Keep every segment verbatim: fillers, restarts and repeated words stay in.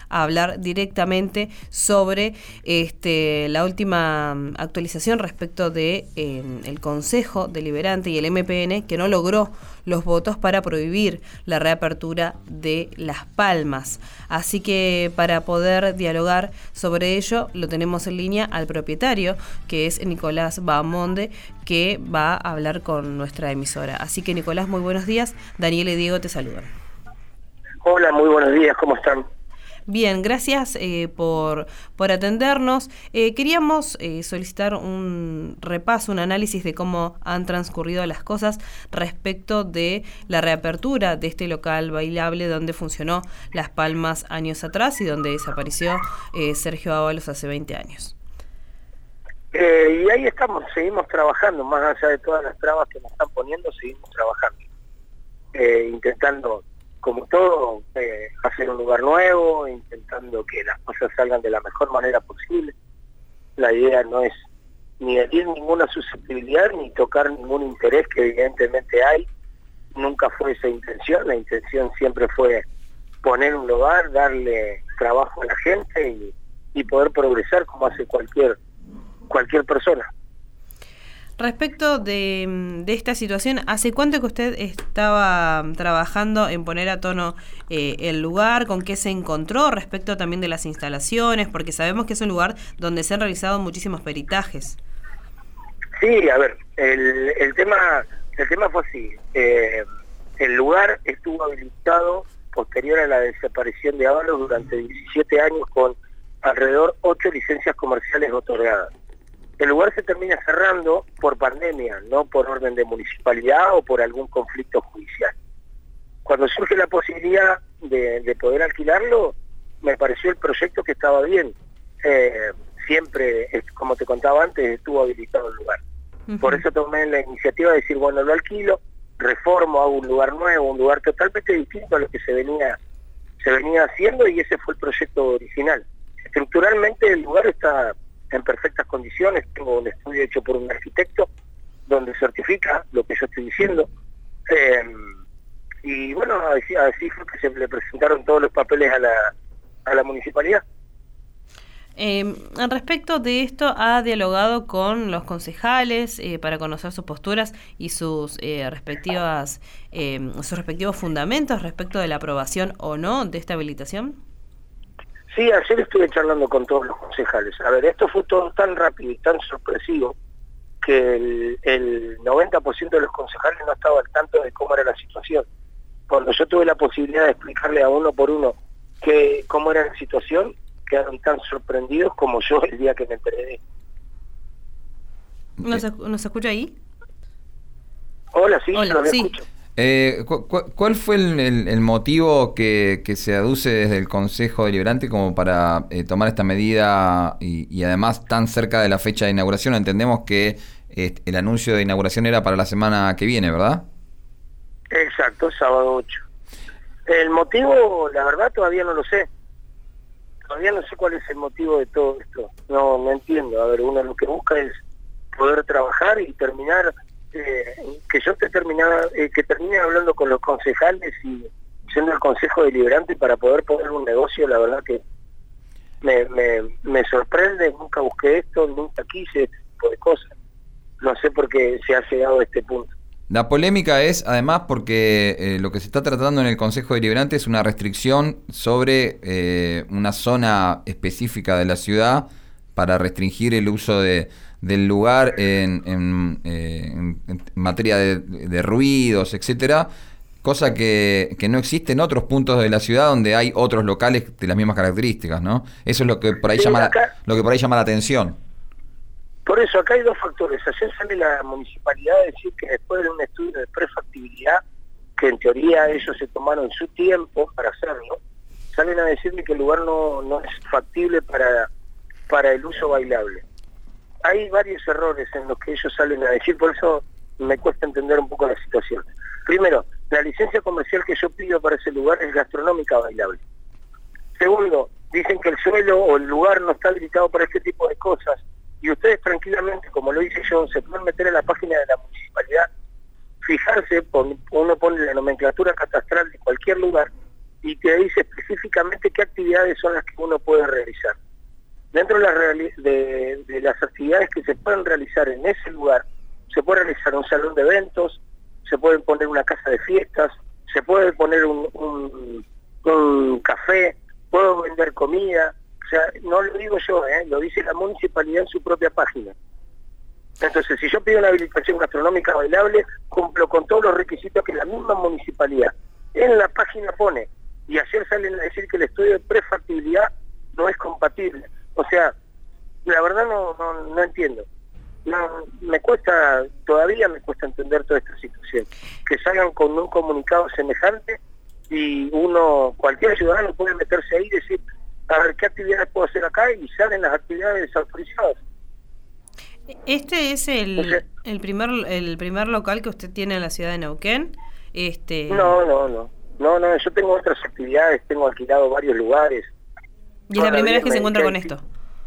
a hablar directamente sobre este, la última actualización respecto de eh, el Consejo Deliberante y el M P N, que no logró los votos para prohibir la reapertura de Las Palmas. Así que para poder dialogar sobre ello lo tenemos en línea al propietario, que es Nicolás Bahamonde, que va a hablar con nuestra emisora. Así que Nicolás, muy buenos días. Daniel y Diego te saludan. Hola, muy buenos días, ¿cómo están? Bien, gracias eh, por, por atendernos. Eh, queríamos eh, solicitar un repaso, un análisis de cómo han transcurrido las cosas respecto de la reapertura de este local bailable donde funcionó Las Palmas años atrás y donde desapareció eh, Sergio Ábalos hace veinte años. Eh, y ahí estamos, seguimos trabajando, más allá de todas las trabas que nos están poniendo, seguimos trabajando. Eh, intentando, como todo, eh, hacer un lugar nuevo, intentando que las cosas salgan de la mejor manera posible. La idea no es ni herir ninguna susceptibilidad, ni tocar ningún interés que evidentemente hay. Nunca fue esa intención, la intención siempre fue poner un lugar, darle trabajo a la gente y, y poder progresar como hace cualquier, cualquier persona. Respecto de, de esta situación, ¿hace cuánto que usted estaba trabajando en poner a tono eh, el lugar? ¿Con qué se encontró respecto también de las instalaciones? Porque sabemos que es un lugar donde se han realizado muchísimos peritajes. Sí, a ver, el, el tema el tema fue así. Eh, el lugar estuvo habilitado posterior a la desaparición de Ábalos durante diecisiete años con alrededor ocho licencias comerciales otorgadas. El lugar se termina cerrando por pandemia, no por orden de municipalidad o por algún conflicto judicial. Cuando surge la posibilidad de, de poder alquilarlo, me pareció el proyecto que estaba bien. Eh, siempre, como te contaba antes, estuvo habilitado el lugar. Uh-huh. Por eso tomé la iniciativa de decir, bueno, lo alquilo, reformo, hago un lugar nuevo, un lugar totalmente distinto a lo que se venía, se venía haciendo, y ese fue el proyecto original. Estructuralmente el lugar está en perfectas condiciones, tengo un estudio hecho por un arquitecto donde certifica lo que yo estoy diciendo, eh, y bueno, así, así fue que se le presentaron todos los papeles a la, a la municipalidad. Eh, al respecto de esto, ¿ha dialogado con los concejales eh, para conocer sus posturas y sus eh, respectivas eh, sus respectivos fundamentos respecto de la aprobación o no de esta habilitación? Sí, ayer estuve charlando con todos los concejales. A ver, esto fue todo tan rápido y tan sorpresivo que el, el noventa por ciento de los concejales no estaba al tanto de cómo era la situación. Cuando yo tuve la posibilidad de explicarle a uno por uno que, cómo era la situación, quedaron tan sorprendidos como yo el día que me enteré de esto. ¿Nos, ¿Nos escucha ahí? Hola, sí, Hola, lo sí. escucho. Eh, cu cu ¿Cuál fue el, el, el motivo que, que se aduce desde el Consejo Deliberante como para eh, tomar esta medida y, y además tan cerca de la fecha de inauguración? Entendemos que eh, el anuncio de inauguración era para la semana que viene, ¿verdad? Exacto, sábado ocho. El motivo, la verdad, todavía no lo sé. Todavía no sé cuál es el motivo de todo esto. No, no entiendo. A ver, uno lo que busca es poder trabajar y terminar... Eh, que yo te terminaba, eh, que termine hablando con los concejales y siendo el Consejo Deliberante para poder poner un negocio. La verdad que me, me, me sorprende, nunca busqué esto, nunca quise este tipo de cosas. No sé por qué se ha llegado a este punto. La polémica es, además, porque eh, lo que se está tratando en el Consejo Deliberante es una restricción sobre eh, una zona específica de la ciudad para restringir el uso de del lugar en, en, eh, en, en materia de, de ruidos, etcétera, cosa que, que no existe en otros puntos de la ciudad donde hay otros locales de las mismas características, ¿no? Eso es lo que por ahí sí, llama acá, lo que por ahí llama la atención. Por eso acá hay dos factores. Ayer sale la municipalidad a decir que después de un estudio de prefactibilidad, que en teoría ellos se tomaron su tiempo para hacerlo, salen a decirle que el lugar no, no es factible para, para el uso bailable. Hay varios errores en los que ellos salen a decir, por eso me cuesta entender un poco la situación. Primero, la licencia comercial que yo pido para ese lugar es gastronómica bailable. Segundo, dicen que el suelo o el lugar no está habilitado para este tipo de cosas, y ustedes tranquilamente, como lo hice yo, se pueden meter en la página de la municipalidad, fijarse, uno pone la nomenclatura catastral de cualquier lugar, y te dice específicamente qué actividades son las que uno puede realizar. Dentro de las, reali de, de las actividades que se pueden realizar en ese lugar, se puede realizar un salón de eventos, se puede poner una casa de fiestas, se puede poner un, un, un café, puedo vender comida, o sea, no lo digo yo, ¿eh? Lo dice la municipalidad en su propia página. Entonces, si yo pido una habilitación gastronómica bailable, cumplo con todos los requisitos que la misma municipalidad en la página pone. Y ayer salen a decir que el estudio de prefactibilidad no es compatible. O sea, la verdad no, no, no entiendo. No, me cuesta, todavía me cuesta entender toda esta situación. Que salgan con un comunicado semejante y uno, cualquier ciudadano puede meterse ahí y decir, a ver, ¿qué actividades puedo hacer acá? Y salen las actividades desautorizadas. Este es el, o sea, el primer el primer local que usted tiene en la ciudad de Neuquén. Este... No, no, no. No, no, yo tengo otras actividades, tengo alquilado varios lugares. ¿Y es la primera vez que se encuentra con esto?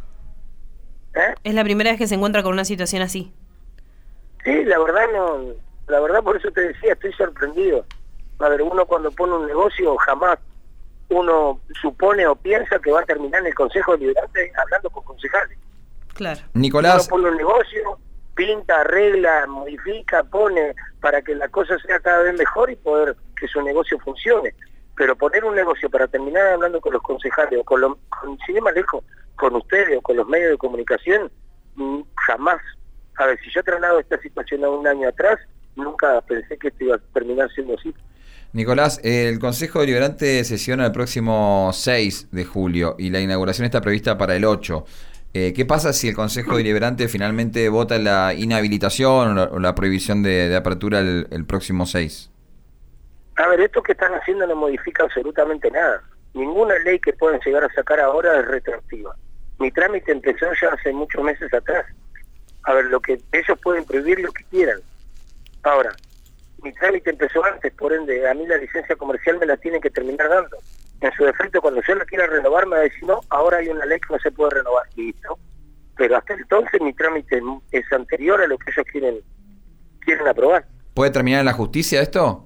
¿Eh? ¿Es la primera vez que se encuentra con una situación así? Sí, la verdad no, la verdad por eso te decía, estoy sorprendido. A ver, uno cuando pone un negocio jamás uno supone o piensa que va a terminar en el Consejo Deliberante hablando con concejales. Claro. Nicolás. Uno pone un negocio, pinta, arregla, modifica, pone para que la cosa sea cada vez mejor y poder que su negocio funcione. Pero poner un negocio para terminar hablando con los concejales o con, lo, con sin ir más lejos, con ustedes o con los medios de comunicación, jamás. A ver, si yo traslado esta situación a un año atrás, nunca pensé que esto iba a terminar siendo así. Nicolás, el Consejo Deliberante sesiona el próximo seis de julio y la inauguración está prevista para el ocho. Eh, ¿Qué pasa si el Consejo Deliberante finalmente vota la inhabilitación o la, o la prohibición de, de apertura el, el próximo seis? A ver, esto que están haciendo no modifica absolutamente nada. Ninguna ley que puedan llegar a sacar ahora es retroactiva. Mi trámite empezó ya hace muchos meses atrás. A ver, lo que ellos pueden prohibir lo que quieran. Ahora, mi trámite empezó antes, por ende, a mí la licencia comercial me la tienen que terminar dando. En su defecto, cuando yo la quiera renovar, me va a decir, no, ahora hay una ley que no se puede renovar. Listo. Pero hasta entonces mi trámite es anterior a lo que ellos quieren, quieren aprobar. ¿Puede terminar en la justicia esto?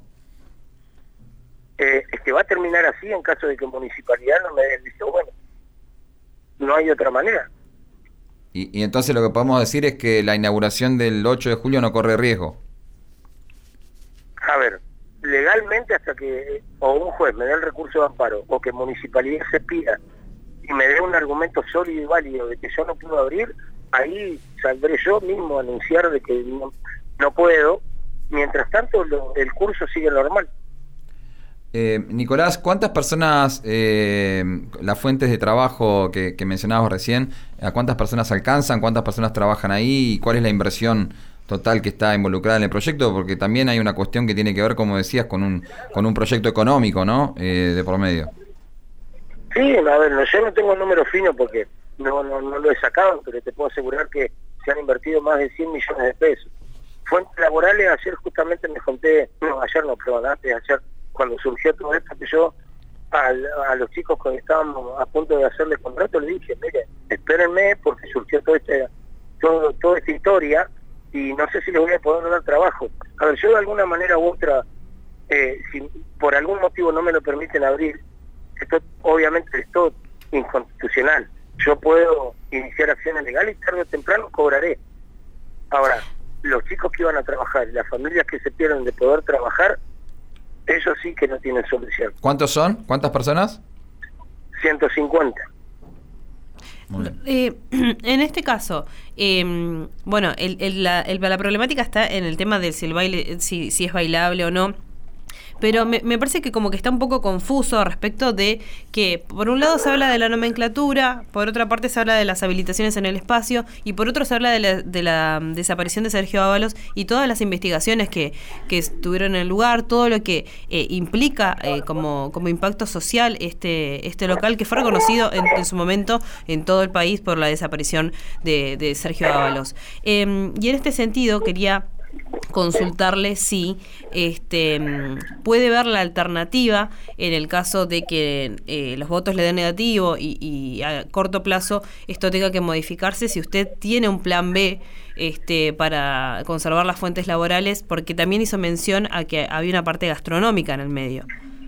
Eh, es que va a terminar así en caso de que municipalidad no me dé el visto bueno. No hay otra manera. Y, y entonces lo que podemos decir es que la inauguración del ocho de julio no corre riesgo. A ver, legalmente hasta que o un juez me dé el recurso de amparo o que municipalidad se pida y me dé un argumento sólido y válido de que yo no puedo abrir, ahí saldré yo mismo a anunciar de que no, no puedo. Mientras tanto, lo, el curso sigue normal. Eh, Nicolás, ¿cuántas personas, eh, las fuentes de trabajo que, que mencionabas recién, a cuántas personas alcanzan, cuántas personas trabajan ahí y cuál es la inversión total que está involucrada en el proyecto? Porque también hay una cuestión que tiene que ver, como decías, con un con un proyecto económico, ¿no? Eh, de por medio. Sí, a ver, no, yo no tengo el número fino porque no, no, no lo he sacado, pero te puedo asegurar que se han invertido más de cien millones de pesos. Fuentes laborales, ayer justamente me conté, no, ayer no, perdón, antes, ayer, cuando surgió todo esto, que yo a, a los chicos que estábamos a punto de hacerle contrato, le dije, mire, espérenme porque surgió todo este, todo, toda esta historia y no sé si les voy a poder dar trabajo. A ver, yo de alguna manera u otra, eh, si por algún motivo no me lo permiten abrir, esto obviamente es todo inconstitucional. Yo puedo iniciar acciones legales y tarde o temprano cobraré. Ahora, los chicos que iban a trabajar y las familias que se pierden de poder trabajar, ellos sí que no tienen solución. ¿Cuántos son? ¿Cuántas personas? ciento cincuenta. Eh, en este caso, eh, bueno, el, el, la, el, la problemática está en el tema de si el baile, si, si es bailable o no. Pero me, me parece que como que está un poco confuso respecto de que por un lado se habla de la nomenclatura, por otra parte se habla de las habilitaciones en el espacio y por otro se habla de la, de la desaparición de Sergio Ábalos y todas las investigaciones que, que estuvieron en el lugar, todo lo que eh, implica eh, como, como impacto social este, este local que fue reconocido en, en su momento en todo el país por la desaparición de, de Sergio Ábalos. Eh, y en este sentido quería consultarle si este puede ver la alternativa en el caso de que eh, los votos le den negativo y, y a corto plazo esto tenga que modificarse, si usted tiene un plan B este para conservar las fuentes laborales, porque también hizo mención a que había una parte gastronómica en el medio.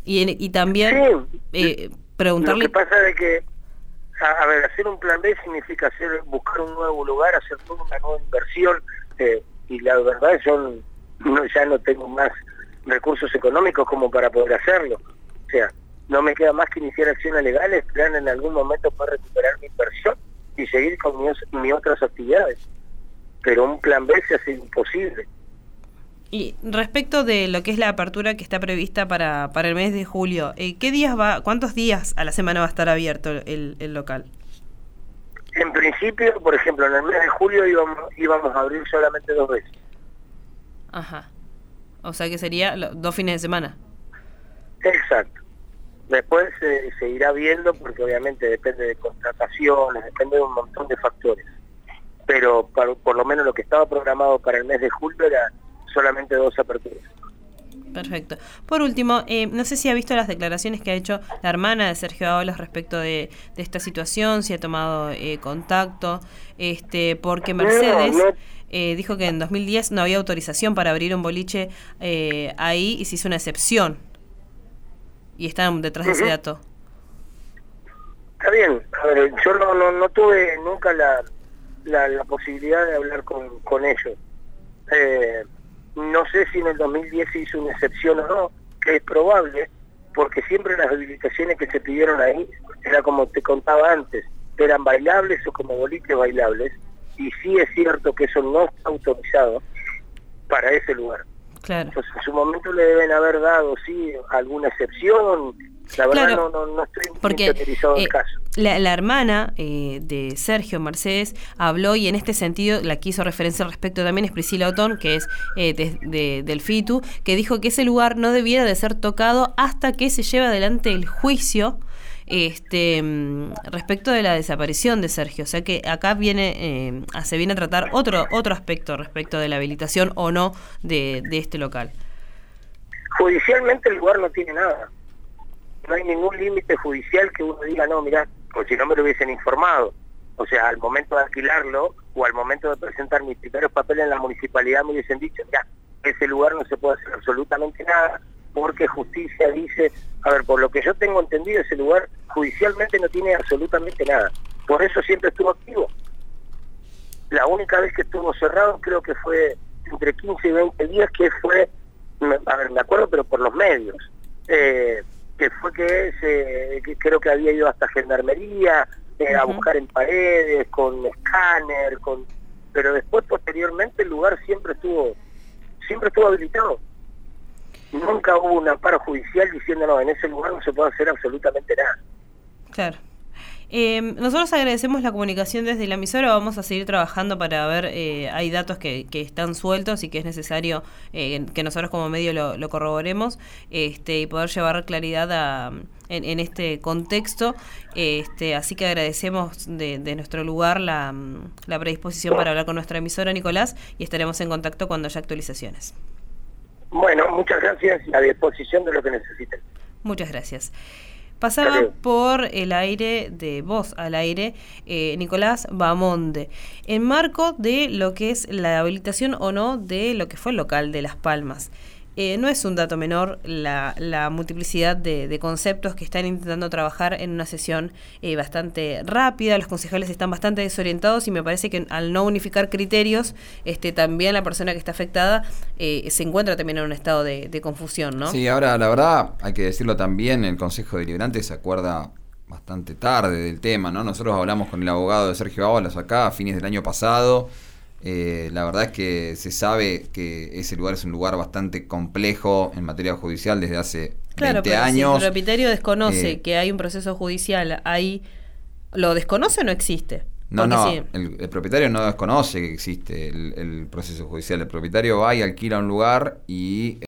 Y, y también sí, eh, preguntarle... Lo que pasa es que, a, a ver, hacer un plan B significa hacer buscar un nuevo lugar, hacer toda una nueva inversión, eh, y la verdad yo no, ya no tengo más recursos económicos como para poder hacerlo. O sea, no me queda más que iniciar acciones legales, esperar en algún momento para recuperar mi inversión y seguir con mis, mis otras actividades. Pero un plan B se hace imposible. Y respecto de lo que es la apertura que está prevista para, para el mes de julio, eh, ¿qué días va, cuántos días a la semana va a estar abierto el, el local? En principio, por ejemplo, en el mes de julio íbamos, íbamos a abrir solamente dos veces. Ajá. O sea que sería lo, dos fines de semana. Exacto. Después eh, se irá viendo porque obviamente depende de contrataciones, depende de un montón de factores. Pero para, por lo menos lo que estaba programado para el mes de julio era solamente dos aperturas. Perfecto. Por último, eh, no sé si ha visto las declaraciones que ha hecho la hermana de Sergio Ábalos respecto de, de esta situación, si ha tomado eh, contacto, este, porque Mercedes no, no. Eh, dijo que en dos mil diez no había autorización para abrir un boliche eh, ahí y se hizo una excepción. Y están detrás de ese dato. Está bien. A ver, yo no, no, no tuve nunca la, la, la posibilidad de hablar con, con ellos. Eh, no sé si en el dos mil diez se hizo una excepción o no, que es probable, porque siempre las habilitaciones que se pidieron ahí, era como te contaba antes, eran bailables o como boliches bailables, y sí es cierto que eso no está autorizado para ese lugar. Claro. Entonces en su momento le deben haber dado, sí, alguna excepción. La verdad claro, no, no, no estoy porque, interesado en eh, el caso. La, la hermana eh, de Sergio, Mercedes, habló y en este sentido la que hizo referencia al respecto también es Priscila Otón, que es eh, de, de, del FITU, que dijo que ese lugar no debiera de ser tocado hasta que se lleve adelante el juicio este respecto de la desaparición de Sergio. O sea que acá viene eh, se viene a tratar otro otro aspecto respecto de la habilitación o no de, de este local. Judicialmente el lugar no tiene nada. No hay ningún límite judicial que uno diga, no, mirá, pues si no me lo hubiesen informado. O sea, al momento de alquilarlo o al momento de presentar mis primeros papeles en la municipalidad me hubiesen dicho, mirá, ese lugar no se puede hacer absolutamente nada porque justicia dice, a ver, por lo que yo tengo entendido, ese lugar judicialmente no tiene absolutamente nada. Por eso siempre estuvo activo. La única vez que estuvo cerrado creo que fue entre quince y veinte días, que fue, a ver, me acuerdo, pero por los medios. Eh, que fue que, se, que creo que había ido hasta gendarmería eh, uh-huh. a buscar en paredes, con escáner, con pero después posteriormente el lugar siempre estuvo siempre estuvo habilitado. Nunca hubo un amparo judicial diciendo no, en ese lugar no se puede hacer absolutamente nada. Claro. Eh, nosotros agradecemos la comunicación desde la emisora, vamos a seguir trabajando para ver, eh, hay datos que, que están sueltos y que es necesario eh, que nosotros como medio lo, lo corroboremos este, y poder llevar claridad a, en, en este contexto. Este, así que agradecemos de, de nuestro lugar la, la predisposición para hablar con nuestra emisora, Nicolás, y estaremos en contacto cuando haya actualizaciones. Bueno, muchas gracias y a disposición de lo que necesiten. Muchas gracias. Pasaba por el aire de Voz al Aire eh, Nicolás Bamonde, en marco de lo que es la habilitación o no de lo que fue el local de Las Palmas. Eh, no es un dato menor la, la multiplicidad de, de conceptos que están intentando trabajar en una sesión eh, bastante rápida. Los concejales están bastante desorientados y me parece que al no unificar criterios, este, también la persona que está afectada eh, se encuentra también en un estado de, de confusión, ¿no? Sí, ahora la verdad, hay que decirlo también, el Consejo Deliberante se acuerda bastante tarde del tema, ¿no? Nosotros hablamos con el abogado de Sergio Ábalos acá a fines del año pasado. Eh, la verdad es que se sabe que ese lugar es un lugar bastante complejo en materia judicial desde hace claro, veinte pero años. Si el propietario desconoce eh, que hay un proceso judicial ahí, ¿lo desconoce o no existe? No, Porque no, sí. el, el propietario no desconoce que existe el, el proceso judicial. El propietario va y alquila un lugar y